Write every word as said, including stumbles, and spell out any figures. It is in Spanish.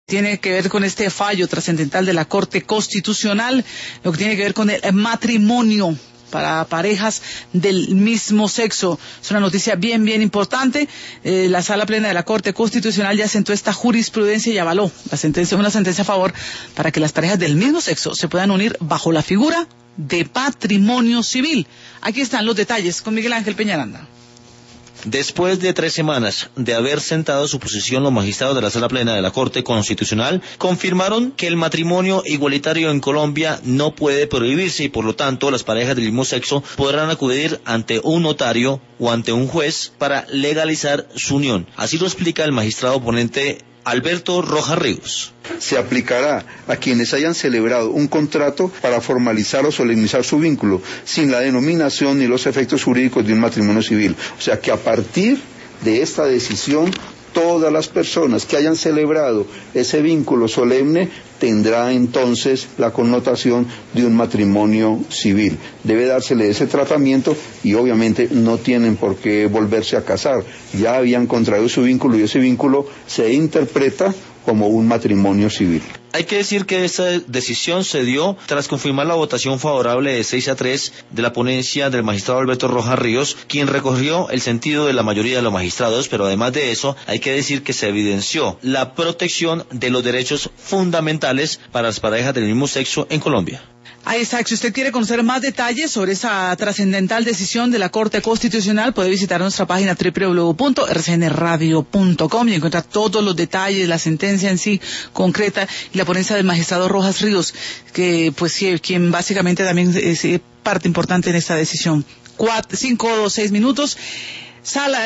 Tiene que ver con este fallo trascendental de la Corte Constitucional, lo que tiene que ver con el matrimonio para parejas del mismo sexo. Es una noticia bien, bien importante. Eh, la Sala Plena de la Corte Constitucional ya sentó esta jurisprudencia y avaló la sentencia, una sentencia a favor para que las parejas del mismo sexo se puedan unir bajo la figura de matrimonio civil. Aquí están los detalles con Miguel Ángel Peñaranda. Después de tres semanas de haber sentado su posición, los magistrados de la Sala Plena de la Corte Constitucional confirmaron que el matrimonio igualitario en Colombia no puede prohibirse y por lo tanto las parejas del mismo sexo podrán acudir ante un notario o ante un juez para legalizar su unión. Así lo explica el magistrado ponente Alberto Rojas Ríos. Se aplicará a quienes hayan celebrado un contrato para formalizar o solemnizar su vínculo, sin la denominación ni los efectos jurídicos de un matrimonio civil. O sea que a partir de esta decisión, todas las personas que hayan celebrado ese vínculo solemne tendrá entonces la connotación de un matrimonio civil. Debe dársele ese tratamiento y obviamente no tienen por qué volverse a casar. Ya habían contraído su vínculo y ese vínculo se interpreta como un matrimonio civil. Hay que decir que esta decisión se dio tras confirmar la votación favorable de seis a tres de la ponencia del magistrado Alberto Rojas Ríos, quien recogió el sentido de la mayoría de los magistrados, pero además de eso hay que decir que se evidenció la protección de los derechos fundamentales para las parejas del mismo sexo en Colombia. Ahí está, si usted quiere conocer más detalles sobre esa trascendental decisión de la Corte Constitucional, puede visitar nuestra página doble u doble u doble u punto r c n radio punto com y encuentra todos los detalles, la sentencia en sí concreta y la ponencia del magistrado Rojas Ríos, que pues sí, quien básicamente también es parte importante en esta decisión. Cuatro, cinco o seis minutos. Sala